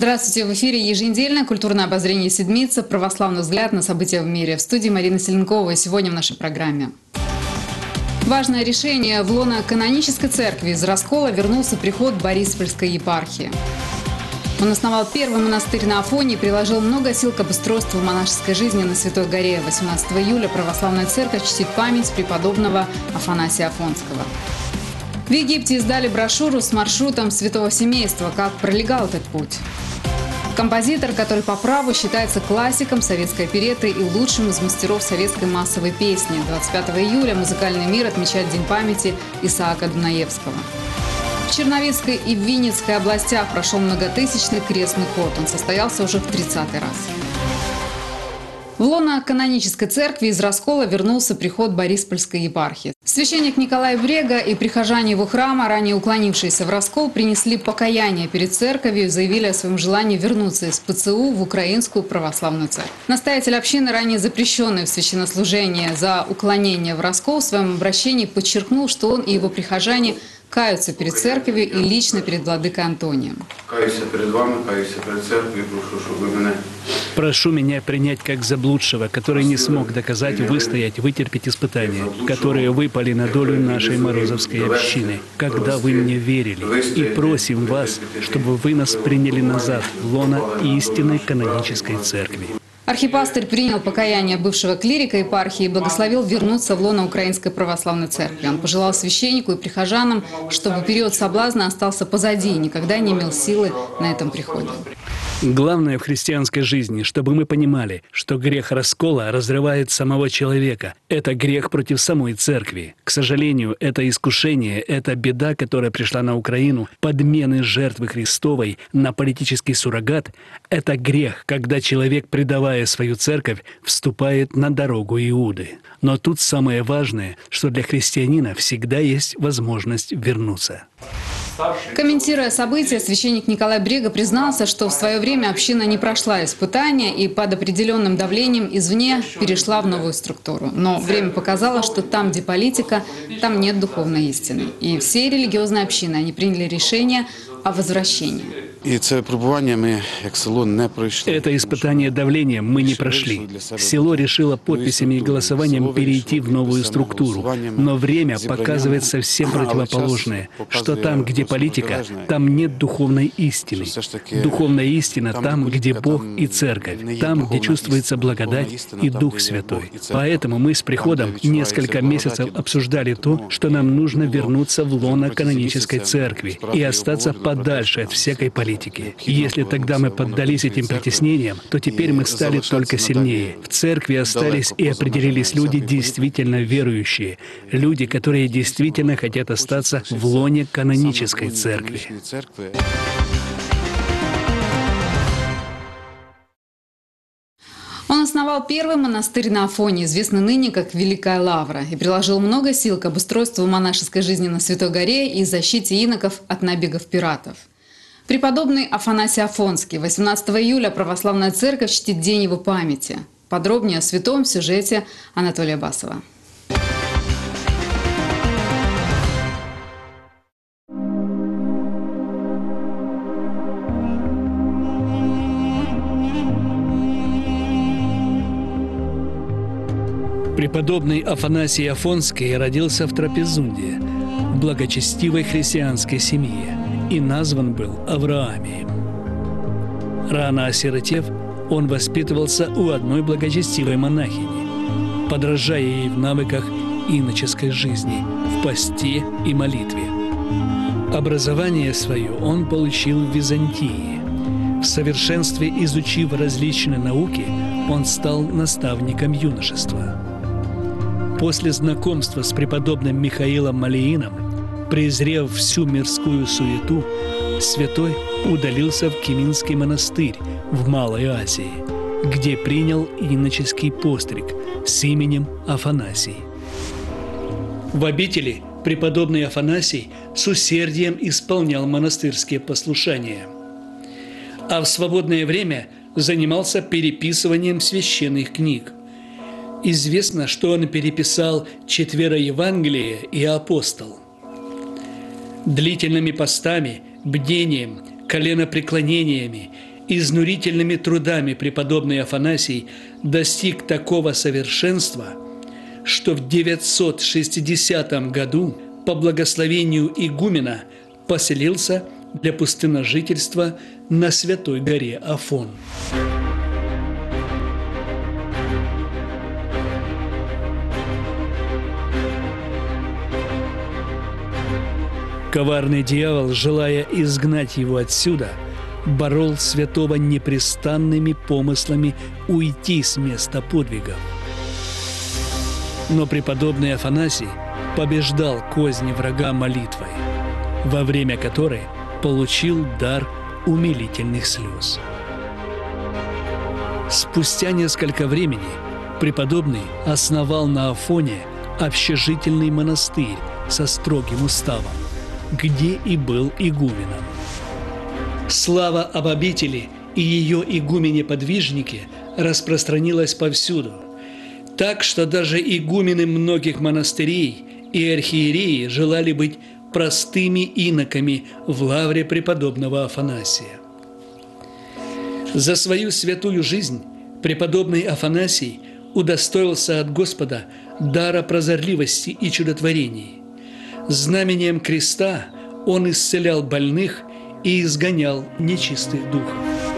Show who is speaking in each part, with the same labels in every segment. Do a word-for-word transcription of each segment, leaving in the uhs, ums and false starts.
Speaker 1: Здравствуйте! В эфире еженедельное культурное обозрение «Седмица», православный взгляд на события в мире. В студии Марина Селенкова. Сегодня в нашей программе. Важное решение. В лоно канонической церкви из раскола вернулся приход Бориспольской епархии. Он основал первый монастырь на Афоне и приложил много сил к обустройству монашеской жизни на Святой горе. восемнадцатого июля православная церковь чтит память преподобного Афанасия Афонского. В Египте издали брошюру с маршрутом святого семейства, как пролегал этот путь. Композитор, который по праву считается классиком советской оперетты и лучшим из мастеров советской массовой песни. двадцать пятого июля музыкальный мир отмечает День памяти Исаака Дунаевского. В Черновицкой и в Винницкой областях прошел многотысячный крестный ход. Он состоялся уже в тридцатый раз. В лоно канонической церкви из раскола вернулся приход Бориспольской епархии. Священник Николай Брега и прихожане его храма, ранее уклонившиеся в раскол, принесли покаяние перед церковью и заявили о своем желании вернуться из ПЦУ в Украинскую православную церковь. Настоятель общины, ранее запрещенный в священнослужении за уклонение в раскол, в своем обращении подчеркнул, что он и его прихожане каются перед церковью и лично перед владыкой Антонием.
Speaker 2: Каюся перед вами, каюся перед церковью, прошу, чтобы вы меня...
Speaker 3: Прошу меня принять как заблудшего, который не смог доказать, выстоять, вытерпеть испытания, которые выпали на долю нашей Морозовской общины, когда вы мне верили. И просим вас, чтобы вы нас приняли назад в лоно истинной канонической церкви.
Speaker 1: Архипастырь принял покаяние бывшего клирика епархии и благословил вернуться в лоно Украинской православной церкви. Он пожелал священнику и прихожанам, чтобы период соблазна остался позади и никогда не имел силы на этом приходе.
Speaker 3: Главное в христианской жизни, чтобы мы понимали, что грех раскола разрывает самого человека. Это грех против самой церкви. К сожалению, это искушение, это беда, которая пришла на Украину, подмены жертвы Христовой на политический суррогат. Это грех, когда человек, предавая свою церковь, вступает на дорогу Иуды. Но тут самое важное, что для христианина всегда есть возможность вернуться.
Speaker 1: Комментируя события, священник Николай Брега признался, что в свое время община не прошла испытания и под определенным давлением извне перешла в новую структуру. Но время показало, что там, где политика, там нет духовной истины. И все религиозные общины, они приняли решение о возвращении.
Speaker 2: И это пробование мы, как село, не прошли.
Speaker 3: Это испытание давлением мы не прошли. Село решило подписями и голосованием перейти в новую структуру. Но время показывает совсем противоположное, что там, где политика, там нет духовной истины. Духовная истина там, где Бог и Церковь, там, где чувствуется благодать и Дух Святой. Поэтому мы с приходом несколько месяцев обсуждали то, что нам нужно вернуться в лоно канонической церкви и остаться подальше от всякой политики. Если тогда мы поддались этим притеснениям, то теперь мы стали только сильнее. В церкви остались и определились люди, действительно верующие, люди, которые действительно хотят остаться в лоне канонической церкви.
Speaker 1: Он основал первый монастырь на Афоне, известный ныне как Великая Лавра, и приложил много сил к обустройству монашеской жизни на Святой горе и защите иноков от набегов пиратов. Преподобный Афанасий Афонский. восемнадцатого июля православная церковь чтит день его памяти. Подробнее о святом в сюжете Анатолия Басова.
Speaker 3: Преподобный Афанасий Афонский родился в Трапезунде, в благочестивой христианской семье, и назван был Авраамием. Рано осиротев, он воспитывался у одной благочестивой монахини, подражая ей в навыках иноческой жизни, в посте и молитве. Образование свое он получил в Византии. В совершенстве изучив различные науки, он стал наставником юношества. После знакомства с преподобным Михаилом Малеином, презрев всю мирскую суету, святой удалился в Киминский монастырь в Малой Азии, где принял иноческий постриг с именем Афанасий. В обители преподобный Афанасий с усердием исполнял монастырские послушания, а в свободное время занимался переписыванием священных книг. Известно, что он переписал четверо Евангелия и Апостол. Длительными постами, бдением, коленопреклонениями Изнурительными трудами преподобный Афанасий достиг такого совершенства, что в девятьсот шестидесятом году по благословению игумена поселился для пустынножительства на Святой горе Афон. Коварный дьявол, желая изгнать его отсюда, борол святого непрестанными помыслами уйти с места подвигов. Но преподобный Афанасий побеждал козни врага молитвой, во время которой получил дар умилительных слез. Спустя несколько времени преподобный основал на Афоне общежительный монастырь со строгим уставом, где и был игуменом. Слава об обители и ее игумене-подвижнике распространилась повсюду, так что даже игумены многих монастырей и архиереи желали быть простыми иноками в лавре преподобного Афанасия. За свою святую жизнь преподобный Афанасий удостоился от Господа дара прозорливости и чудотворений. Знамением креста он исцелял больных и изгонял нечистых духов.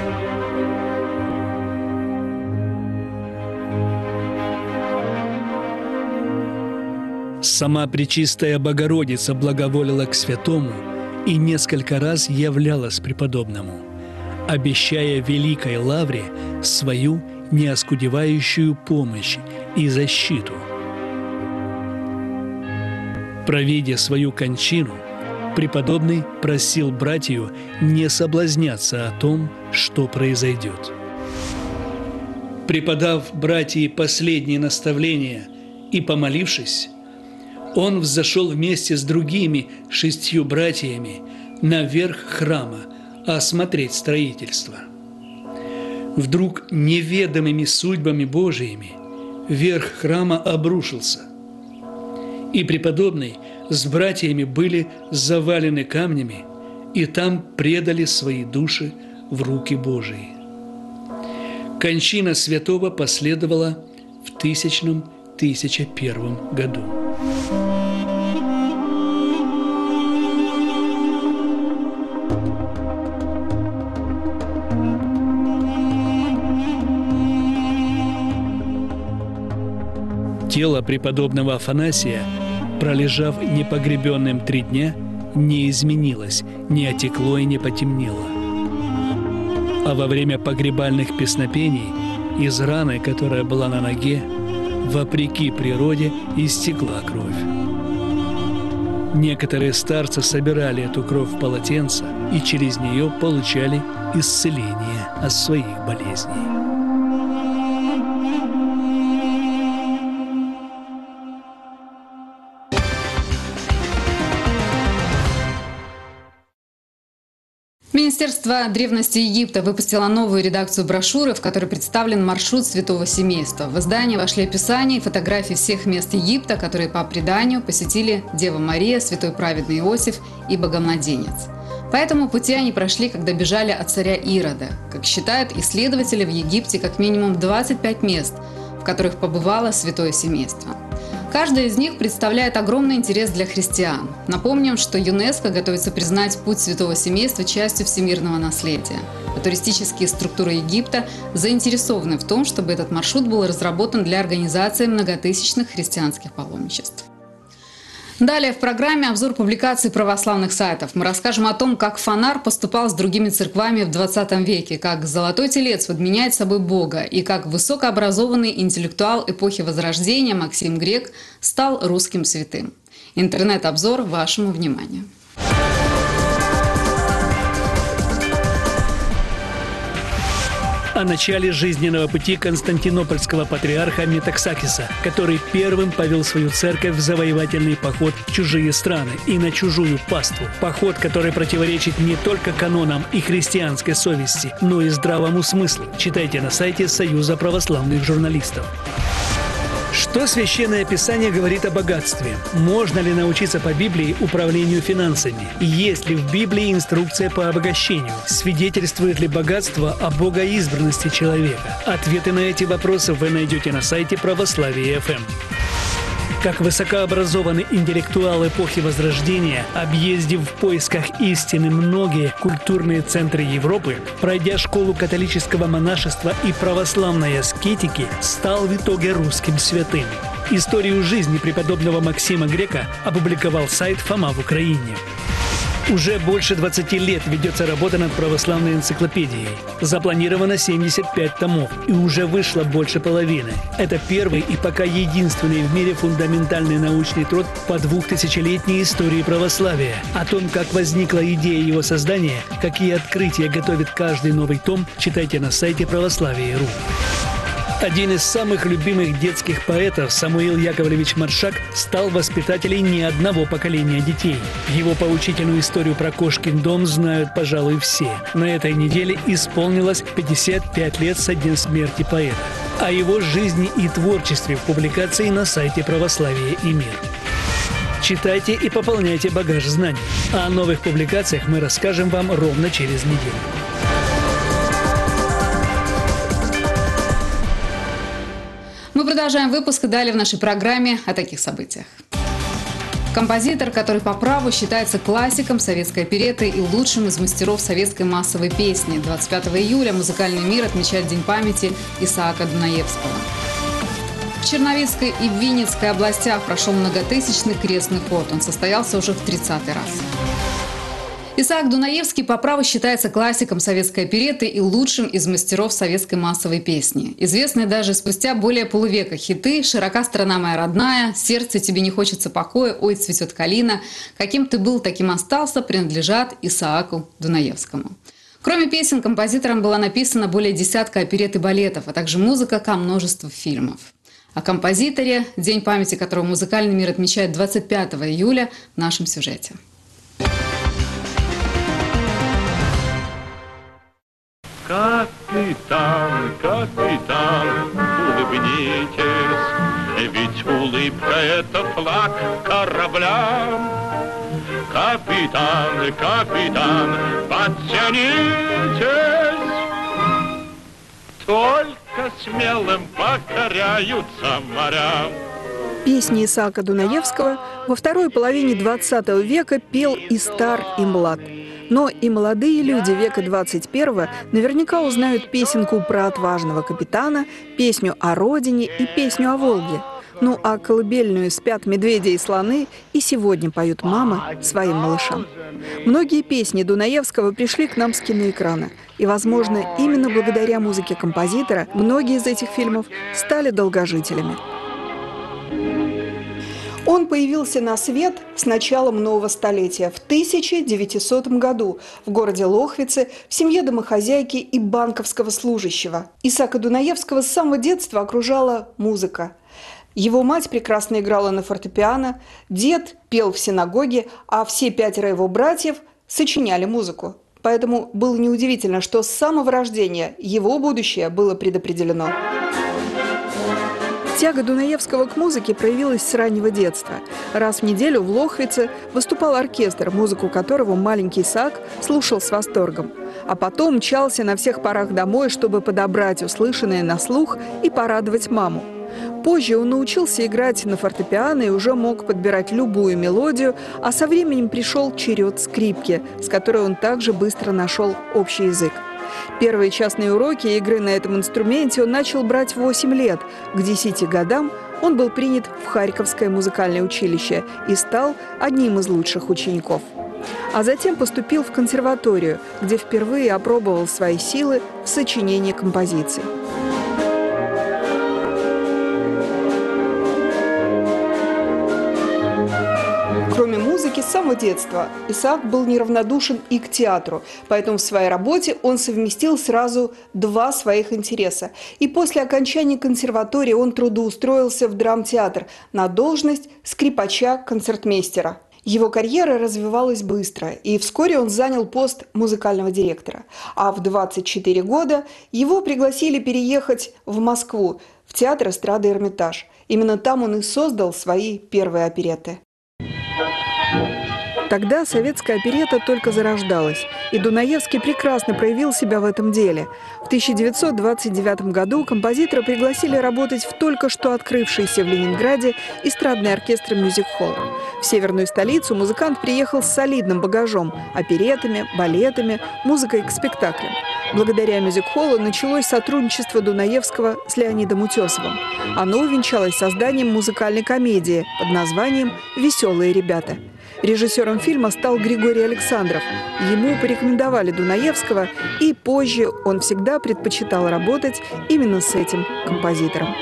Speaker 3: Сама Пречистая Богородица благоволила к святому и несколько раз являлась преподобному, обещая великой лавре свою неоскудевающую помощь и защиту. Провидя свою кончину, преподобный просил братью не соблазняться о том, что произойдет. Преподав братьи последние наставления и помолившись, он взошел вместе с другими шестью братьями наверх храма осмотреть строительство. Вдруг неведомыми судьбами Божиими верх храма обрушился, и преподобный с братьями были завалены камнями, и там предали свои души в руки Божии. Кончина святого последовала в тысячном тысяча первом году. Тело преподобного Афанасия, пролежав непогребенным три дня, не изменилось, не отекло и не потемнело. А во время погребальных песнопений из раны, которая была на ноге, вопреки природе, истекла кровь. Некоторые старцы собирали эту кровь в полотенце и через нее получали исцеление от своих болезней.
Speaker 1: Министерство древности Египта выпустило новую редакцию брошюры, в которой представлен маршрут святого семейства. В издание вошли описания и фотографии всех мест Египта, которые по преданию посетили Дева Мария, святой праведный Иосиф и Богомладенец. По этому пути они прошли, когда бежали от царя Ирода. Как считают исследователи, в Египте как минимум двадцать пять мест, в которых побывало святое семейство. Каждая из них представляет огромный интерес для христиан. Напомним, что ЮНЕСКО готовится признать путь святого семейства частью всемирного наследия. А туристические структуры Египта заинтересованы в том, чтобы этот маршрут был разработан для организации многотысячных христианских паломничеств. Далее в программе обзор публикаций православных сайтов. Мы расскажем о том, как Фонар поступал с другими церквами в двадцатом веке, как Золотой Телец подменяет собой Бога и как высокообразованный интеллектуал эпохи Возрождения Максим Грек стал русским святым. Интернет-обзор вашему вниманию.
Speaker 3: О начале жизненного пути константинопольского патриарха Метаксакиса, который первым повел свою церковь в завоевательный поход в чужие страны и на чужую паству. Поход, который противоречит не только канонам и христианской совести, но и здравому смыслу. Читайте на сайте Союза православных журналистов. Что Священное Писание говорит о богатстве? Можно ли научиться по Библии управлению финансами? Есть ли в Библии инструкция по обогащению? Свидетельствует ли богатство о богоизбранности человека? Ответы на эти вопросы вы найдете на сайте Православия точка эф эм. Как высокообразованный интеллектуал эпохи Возрождения, объездив в поисках истины многие культурные центры Европы, пройдя школу католического монашества и православной аскетики, стал в итоге русским святым. Историю жизни преподобного Максима Грека опубликовал сайт «Фома в Украине». Уже больше двадцати лет ведется работа над православной энциклопедией. Запланировано семьдесят пять томов, и уже вышло больше половины. Это первый и пока единственный в мире фундаментальный научный труд по двухтысячелетней истории православия. О том, как возникла идея его создания, какие открытия готовит каждый новый том, читайте на сайте православия точка ру. Один из самых любимых детских поэтов, Самуил Яковлевич Маршак, стал воспитателем не одного поколения детей. Его поучительную историю про Кошкин дом знают, пожалуй, все. На этой неделе исполнилось пятьдесят пять лет со дня смерти поэта. О его жизни и творчестве в публикации на сайте «Православие и мир». Читайте и пополняйте багаж знаний. А о новых публикациях мы расскажем вам ровно через неделю.
Speaker 1: Мы продолжаем выпуск и далее в нашей программе о таких событиях. Композитор, который по праву считается классиком советской оперетты и лучшим из мастеров советской массовой песни. двадцать пятого июля музыкальный мир отмечает День памяти Исаака Дунаевского. В Черновицкой и Винницкой областях прошел многотысячный крестный ход. Он состоялся уже в тридцатый раз. Исаак Дунаевский по праву считается классиком советской оперетты и лучшим из мастеров советской массовой песни. Известные даже спустя более полувека хиты «Широка страна моя родная», «Сердце тебе не хочется покоя», «Ой, цветет калина», «Каким ты был, таким остался» принадлежат Исааку Дунаевскому. Кроме песен, композитором была написана более десятка оперетт и балетов, а также музыка ко множеству фильмов. О композиторе, день памяти которого музыкальный мир отмечает двадцать пятого июля, в нашем сюжете.
Speaker 4: Капитан, капитан, улыбнитесь, ведь улыбка — это флаг корабля. Капитан, капитан, подтянитесь, только смелым покоряются моря.
Speaker 5: Песни Исаака Дунаевского во второй половине двадцатого века пел и стар, и млад. Но и молодые люди века двадцать первого наверняка узнают песенку про отважного капитана, песню о родине и песню о Волге. Ну а колыбельную «Спят медведи и слоны» и сегодня поют мамы своим малышам. Многие песни Дунаевского пришли к нам с киноэкрана. И, возможно, именно благодаря музыке композитора многие из этих фильмов стали долгожителями. Он появился на свет с началом нового столетия в тысяча девятисотом году в городе Лохвице в семье домохозяйки и банковского служащего. Исаака Дунаевского с самого детства окружала музыка. Его мать прекрасно играла на фортепиано, дед пел в синагоге, а все пятеро его братьев сочиняли музыку. Поэтому было неудивительно, что с самого рождения его будущее было предопределено. Тяга Дунаевского к музыке проявилась с раннего детства. Раз в неделю в Лохвице выступал оркестр, музыку которого маленький Исаак слушал с восторгом. А потом мчался на всех парах домой, чтобы подобрать услышанное на слух и порадовать маму. Позже он научился играть на фортепиано и уже мог подбирать любую мелодию, а со временем пришел черед скрипки, с которой он также быстро нашел общий язык. Первые частные уроки игры на этом инструменте он начал брать в восемь лет. К десяти годам он был принят в Харьковское музыкальное училище и стал одним из лучших учеников. А затем поступил в консерваторию, где впервые опробовал свои силы в сочинении композиций. Кроме музыки, с самого детства Исаак был неравнодушен и к театру, поэтому в своей работе он совместил сразу два своих интереса. И после окончания консерватории он трудоустроился в драмтеатр на должность скрипача-концертмейстера. Его карьера развивалась быстро, и вскоре он занял пост музыкального директора. А в двадцать четыре года его пригласили переехать в Москву, в театр эстрады «Эрмитаж». Именно там он и создал свои первые оперетты. Тогда советская оперетта только зарождалась, и Дунаевский прекрасно проявил себя в этом деле. В тысяча девятьсот двадцать девятом году композитора пригласили работать в только что открывшийся в Ленинграде эстрадный оркестр мюзик-холл. В северную столицу музыкант приехал с солидным багажом – опереттами, балетами, музыкой к спектаклям. Благодаря мюзик-холлу началось сотрудничество Дунаевского с Леонидом Утесовым. Оно увенчалось созданием музыкальной комедии под названием «Веселые ребята». Режиссером фильма стал Григорий Александров. Ему порекомендовали Дунаевского, и позже он всегда предпочитал работать именно с этим композитором.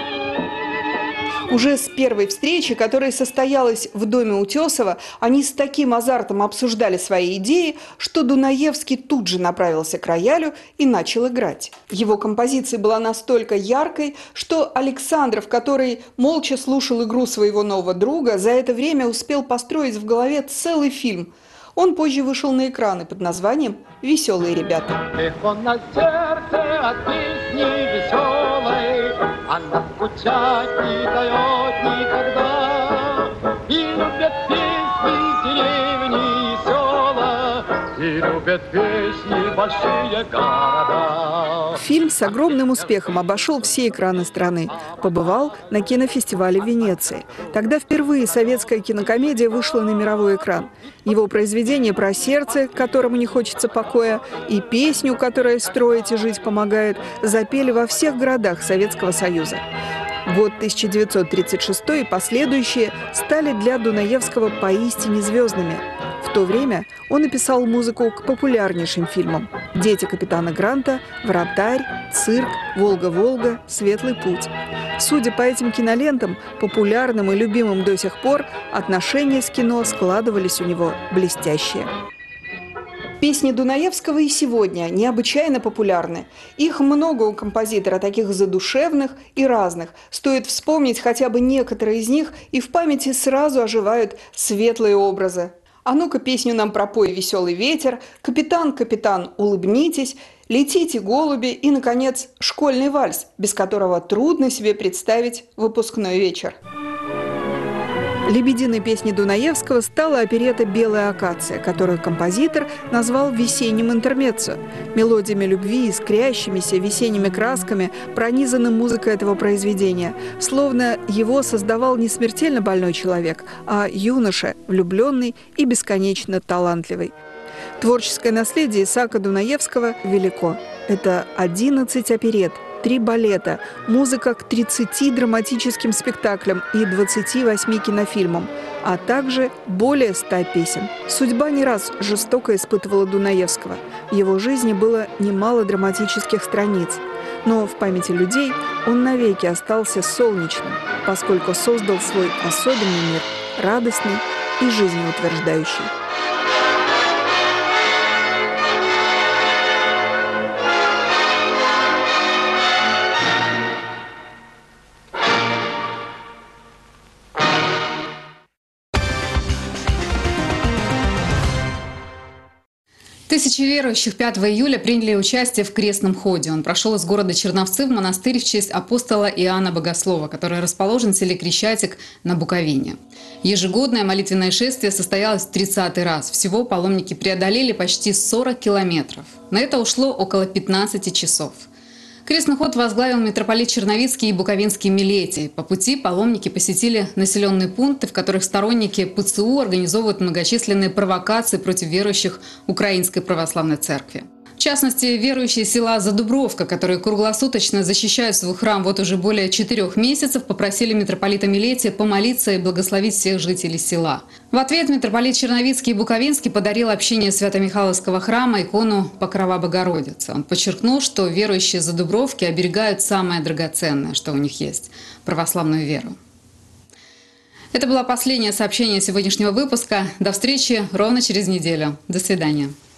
Speaker 5: Уже с первой встречи, которая состоялась в доме Утесова, они с таким азартом обсуждали свои идеи, что Дунаевский тут же направился к роялю и начал играть. Его композиция была настолько яркой, что Александров, который молча слушал игру своего нового друга, за это время успел построить в голове целый фильм. Он позже вышел на экраны под названием «Веселые ребята».
Speaker 6: Легко на сердце от песни веселой, она скучать не дает никогда. И любят песни деревни и села, и любят песни большие города.
Speaker 5: Фильм с огромным успехом обошел все экраны страны. Побывал на кинофестивале в Венеции. Тогда впервые советская кинокомедия вышла на мировой экран. Его произведение про сердце, которому не хочется покоя, и песню, которая строить и жить помогает, запели во всех городах Советского Союза. Год тысяча девятьсот тридцать шестой и последующие стали для Дунаевского поистине звездными. В то время он написал музыку к популярнейшим фильмам: «Дети капитана Гранта», «Вратарь», «Цирк», «Волга-Волга», «Светлый путь». Судя по этим кинолентам, популярным и любимым до сих пор, отношения с кино складывались у него блестящие. Песни Дунаевского и сегодня необычайно популярны. Их много у композитора, таких задушевных и разных. Стоит вспомнить хотя бы некоторые из них, и в памяти сразу оживают светлые образы. «А ну-ка, песню нам пропой, веселый ветер», «Капитан, капитан, улыбнитесь», «Летите, голуби» и, наконец, «Школьный вальс», без которого трудно себе представить выпускной вечер. Лебединой песней Дунаевского стала оперетта «Белая акация», которую композитор назвал «весенним интермеццо». Мелодиями любви, искрящимися весенними красками пронизана музыка этого произведения. Словно его создавал не смертельно больной человек, а юноша, влюбленный и бесконечно талантливый. Творческое наследие Исаака Дунаевского велико. Это одиннадцать оперетт, три балета, музыка к тридцати драматическим спектаклям и двадцати восьми кинофильмам, а также более ста песен. Судьба не раз жестоко испытывала Дунаевского. В его жизни было немало драматических страниц. Но в памяти людей он навеки остался солнечным, поскольку создал свой особенный мир, радостный и жизнеутверждающий.
Speaker 1: Тысячи верующих пятого июля приняли участие в крестном ходе. Он прошел из города Черновцы в монастырь в честь апостола Иоанна Богослова, который расположен в селе Крещатик на Буковине. Ежегодное молитвенное шествие состоялось в тридцатый раз. Всего паломники преодолели почти сорок километров. На это ушло около пятнадцати часов. Крестный ход возглавил митрополит Черновицкий и Буковинский Милетий. По пути паломники посетили населенные пункты, в которых сторонники ПЦУ организовывают многочисленные провокации против верующих Украинской Православной Церкви. В частности, верующие села Задубровка, которые круглосуточно защищают свой храм вот уже более четырех месяцев, попросили митрополита Милетия помолиться и благословить всех жителей села. В ответ митрополит Черновицкий и Буковинский подарил общине Свято-Михайловского храма икону Покрова Богородицы. Он подчеркнул, что верующие Задубровки оберегают самое драгоценное, что у них есть – православную веру. Это было последнее сообщение сегодняшнего выпуска. До встречи ровно через неделю. До свидания.